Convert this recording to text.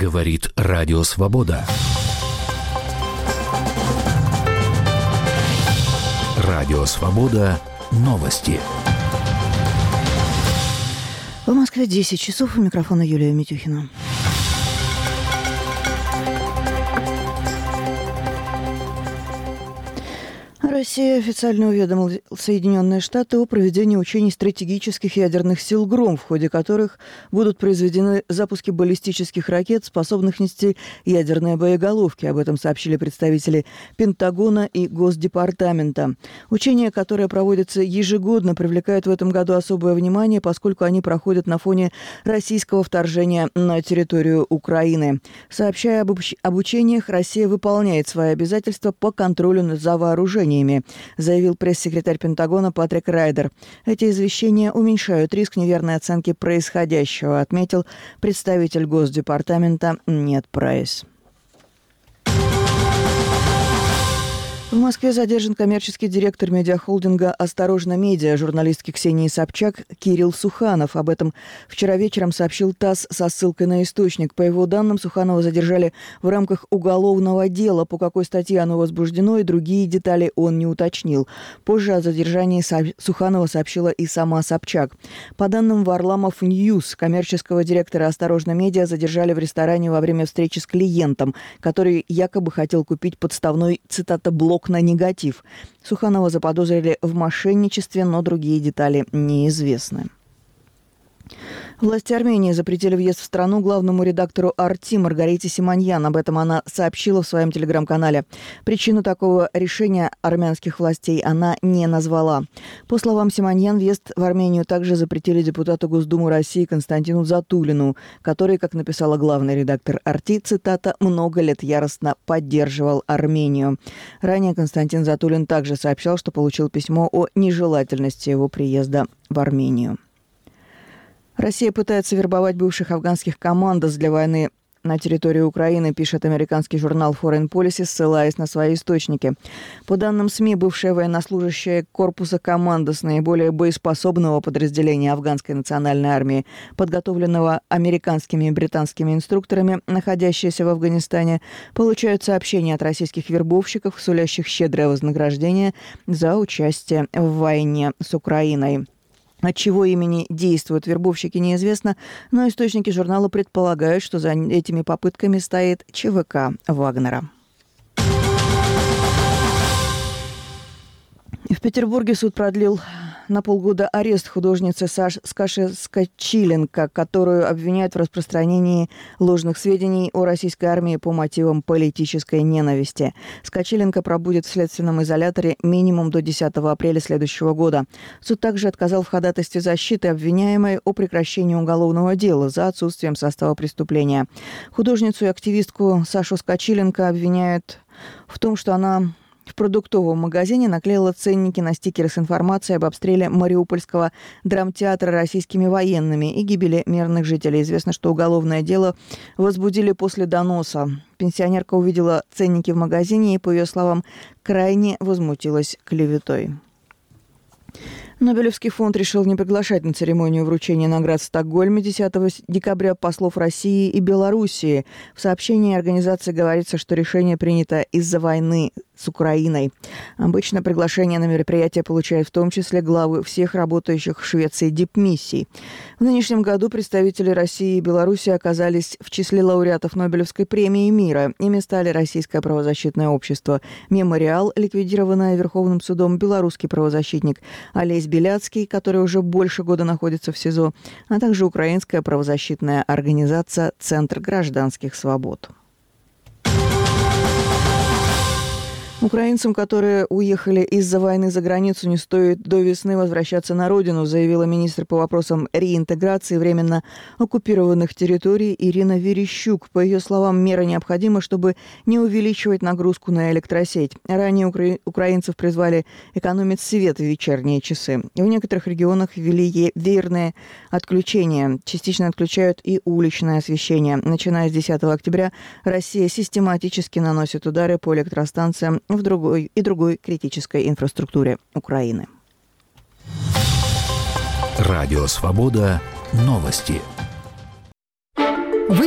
Говорит Радио Свобода. Радио Свобода. Новости. В Москве 10 часов. У микрофона Юлия Митюхина. Россия официально уведомила Соединенные Штаты о проведении учений стратегических ядерных сил «Гром», в ходе которых будут произведены запуски баллистических ракет, способных нести ядерные боеголовки. Об этом сообщили представители Пентагона и Госдепартамента. Учения, которые проводятся ежегодно, привлекают в этом году особое внимание, поскольку они проходят на фоне российского вторжения на территорию Украины. Сообщая об учениях, Россия выполняет свои обязательства по контролю за вооружениями, заявил пресс-секретарь Пентагона Патрик Райдер. Эти извещения уменьшают риск неверной оценки происходящего, отметил представитель Госдепартамента Нед Прайс. В Москве задержан коммерческий директор медиахолдинга «Осторожно Медиа» журналистки Ксении Собчак Кирилл Суханов. Об этом вчера вечером сообщил ТАСС со ссылкой на источник. По его данным, Суханова задержали в рамках уголовного дела. По какой статье оно возбуждено и другие детали он не уточнил. Позже о задержании Суханова сообщила и сама Собчак. По данным Варламов Ньюс, коммерческого директора «Осторожно Медиа» задержали в ресторане во время встречи с клиентом, который якобы хотел купить подставной, цитата, «блок на негатив». Суханова заподозрили в мошенничестве, но другие детали неизвестны. Власти Армении запретили въезд в страну главному редактору «Арти» Маргарите Симоньян. Об этом она сообщила в своем телеграм-канале. Причину такого решения армянских властей она не назвала. По словам Симоньян, въезд в Армению также запретили депутату Госдумы России Константину Затулину, который, как написала главный редактор «Арти», цитата, «много лет яростно поддерживал Армению». Ранее Константин Затулин также сообщал, что получил письмо о нежелательности его приезда в Армению. Россия пытается вербовать бывших афганских командос для войны на территории Украины, пишет американский журнал Foreign Policy, ссылаясь на свои источники. По данным СМИ, бывшие военнослужащие корпуса командос, наиболее боеспособного подразделения афганской национальной армии, подготовленного американскими и британскими инструкторами, находящиеся в Афганистане, получают сообщения от российских вербовщиков, сулящих щедрое вознаграждение за участие в войне с Украиной. От чего имени действуют вербовщики, неизвестно, но источники журнала предполагают, что за этими попытками стоит ЧВК Вагнера. В Петербурге суд продлил на полгода арест художницы Саши Скочиленко, которую обвиняют в распространении ложных сведений о российской армии по мотивам политической ненависти. Скочиленко пробудет в следственном изоляторе минимум до 10 апреля следующего года. Суд также отказал в ходатайстве защиты обвиняемой о прекращении уголовного дела за отсутствием состава преступления. Художницу и активистку Сашу Скочиленко обвиняют в том, что она в продуктовом магазине наклеила ценники на стикеры с информацией об обстреле Мариупольского драмтеатра российскими военными и гибели мирных жителей. Известно, что уголовное дело возбудили после доноса. Пенсионерка увидела ценники в магазине и, по ее словам, крайне возмутилась клеветой. Нобелевский фонд решил не приглашать на церемонию вручения наград в Стокгольме 10 декабря послов России и Белоруссии. В сообщении организации говорится, что решение принято из-за войны с Украиной. Обычно приглашение на мероприятие получают в том числе главы всех работающих в Швеции дипмиссий. В нынешнем году представители России и Беларуси оказались в числе лауреатов Нобелевской премии мира. Ими стали Российское правозащитное общество «Мемориал», ликвидированное Верховным судом, белорусский правозащитник Олесь Беляцкий, который уже больше года находится в СИЗО, а также украинская правозащитная организация «Центр гражданских свобод». Украинцам, которые уехали из-за войны за границу, не стоит до весны возвращаться на родину, заявила министр по вопросам реинтеграции временно оккупированных территорий Ирина Верещук. По ее словам, мера необходима, чтобы не увеличивать нагрузку на электросеть. Ранее украинцев призвали экономить свет в вечерние часы. В некоторых регионах ввели веерные отключения. Частично отключают и уличное освещение. Начиная с 10 октября Россия систематически наносит удары по электростанциям в другой критической инфраструктуре Украины. Радио Свобода. Новости.